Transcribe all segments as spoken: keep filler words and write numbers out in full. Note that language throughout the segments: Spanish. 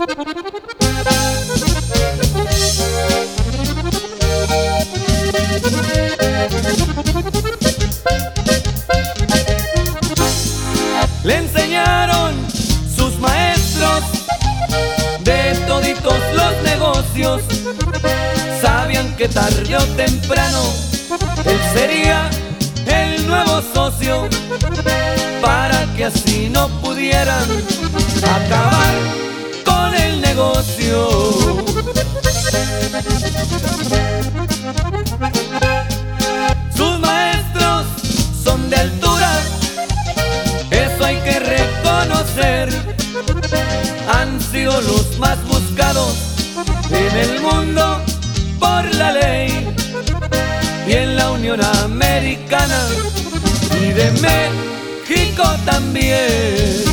Le enseñaron sus maestros de toditos los negocios. Sabían que tarde o temprano él sería el nuevo socio, para que así no pudieran acabar con el negocio. Sus maestros son de altura, eso hay que reconocer. Han sido los más buscados en el mundo por la ley, y en la Unión Americana y de México también.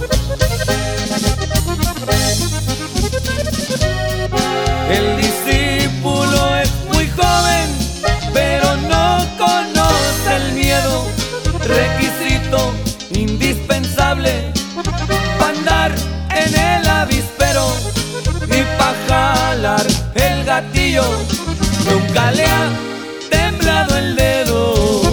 El discípulo es muy joven, pero no conoce el miedo, requisito indispensable para andar en el avispero y pa' jalar el gatillo. Nunca le ha temblado el dedo.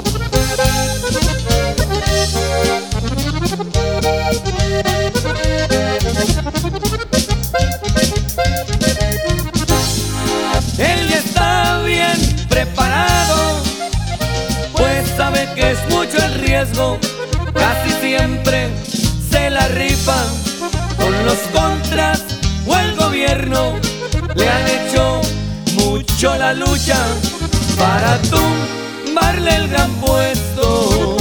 Él ya está bien preparado, pues sabe que es mucho el riesgo. Casi siempre se la rifa con los contras o el gobierno. Le han hecho mucho la lucha para tumbarle el gran puesto.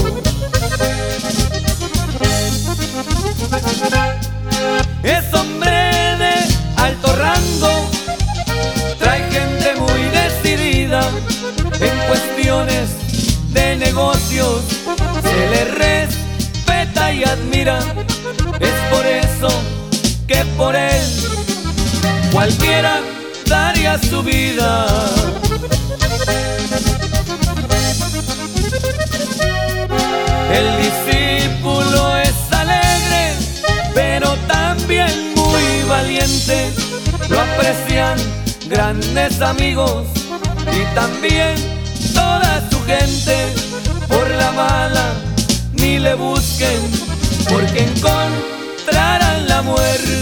Es hombre de alto rango, trae gente muy decidida en cuestiones de negocios, se le respeta y admira. Es por eso que por él cualquiera daría su vida. El discípulo es alegre, pero también muy valiente. Lo aprecian grandes amigos y también toda su gente. Por la mala ni le busquen, porque encontrarán la muerte.